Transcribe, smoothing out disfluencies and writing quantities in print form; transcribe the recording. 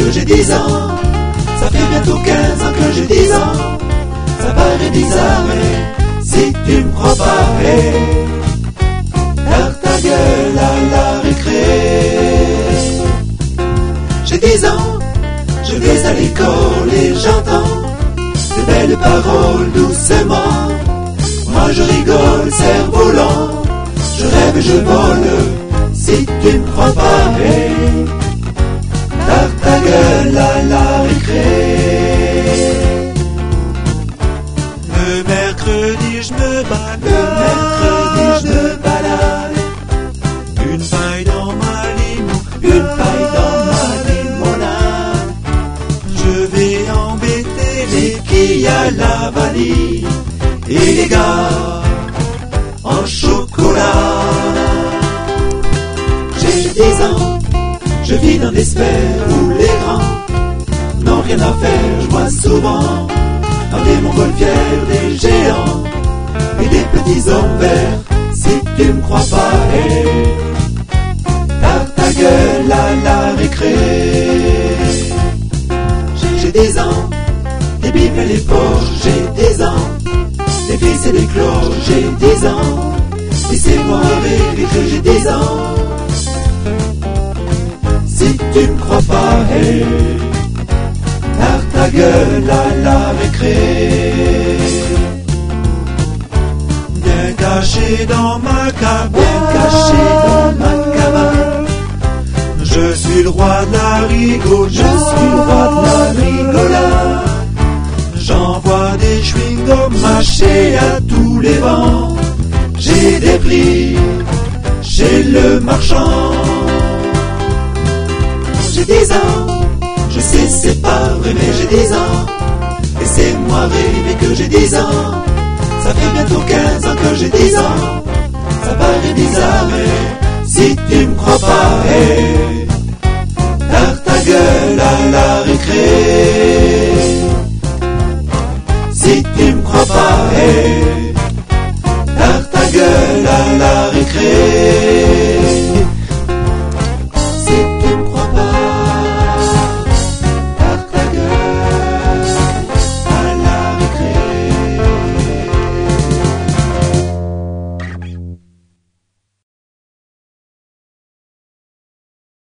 que j'ai 10 ans. Ça fait bientôt 15 ans que j'ai 10 ans. Ça paraît bizarre, mais si tu me crois pas, hey, garde ta gueule à la récré. J'ai 10 ans, je vais à l'école et j'entends de belles paroles doucement. Moi je rigole, cerf-volant, je rêve et je vole. Si tu me crois pas, hey, garde ta gueule à la récré. Le mercredi je me balade, une paille dans ma limo, une paille dans ma limonade. je vais embêter Les quilles à la vanille et les gars en chocolat. J'ai 10 ans, je vis dans l'espère où les grands n'ont rien à faire. Je vois souvent dans des montgolfières des géants et des petits hommes verts. Si tu me crois pas, hey, garde ta gueule à la récré. J'ai 10 ans, des bibles et les poches, j'ai 10 ans, des fils et des cloches, j'ai 10 ans, laissez-moi rêver que j'ai 10 ans. Si tu me crois pas, hey, garde ta gueule à la récré. bien caché dans ma cabane, Bien caché dans ma cabane, je suis le roi de la rigolade, je suis le roi de la rigolade. j'envoie des chewing-gums mâchés à tous les vents, J'ai des prix chez le marchand. J'ai 10 ans, je sais c'est pas vrai mais j'ai 10 ans. Laissez-moi rêver que j'ai 10 ans. Ça fait bientôt 15 ans que j'ai 10 ans. Ça paraît bizarre mais si tu me crois pas, hey,